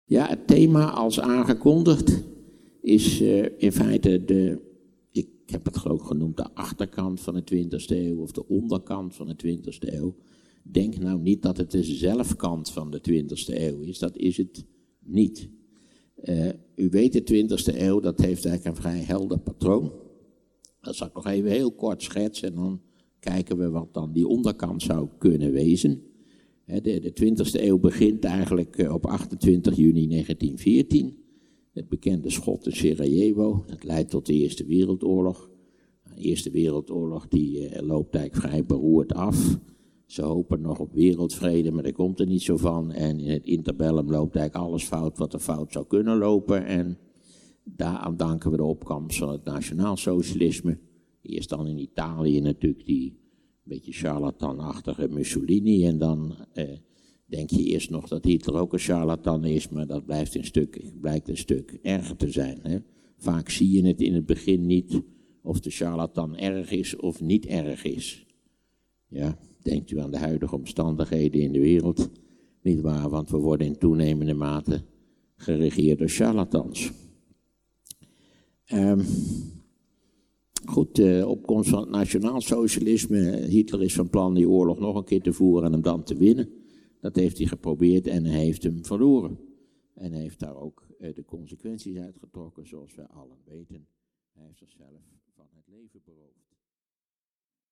Ja, het thema als aangekondigd is in feite ik heb het geloof ik genoemd, de achterkant van de 20e eeuw of de onderkant van de 20e eeuw. Denk nou niet dat het de zelfkant van de 20e eeuw is, dat is het niet. U weet, de 20e eeuw, dat heeft eigenlijk een vrij helder patroon. Dat zal ik nog even heel kort schetsen en dan kijken we wat dan die onderkant zou kunnen wezen. De 20e eeuw begint eigenlijk op 28 juni 1914. Het bekende schot in Sarajevo, dat leidt tot de Eerste Wereldoorlog. De Eerste Wereldoorlog die loopt eigenlijk vrij beroerd af. Ze hopen nog op wereldvrede, maar daar komt er niet zo van. En in het interbellum loopt eigenlijk alles fout wat er fout zou kunnen lopen. En daaraan danken we de opkomst van het nationaalsocialisme. Eerst dan in Italië natuurlijk die beetje charlatanachtige Mussolini. En dan denk je eerst nog dat Hitler ook een charlatan is, maar dat blijkt een stuk erger te zijn. Hè. Vaak zie je het in het begin niet of de charlatan erg is of niet erg is. Ja, denkt u aan de huidige omstandigheden in de wereld? Niet waar, want we worden in toenemende mate geregeerd door charlatans. Goed, de opkomst van het nationaalsocialisme. Hitler is van plan die oorlog nog een keer te voeren en hem dan te winnen. Dat heeft hij geprobeerd en hij heeft hem verloren. En hij heeft daar ook de consequenties uitgetrokken, zoals we allen weten. Hij heeft zichzelf van het leven beroofd.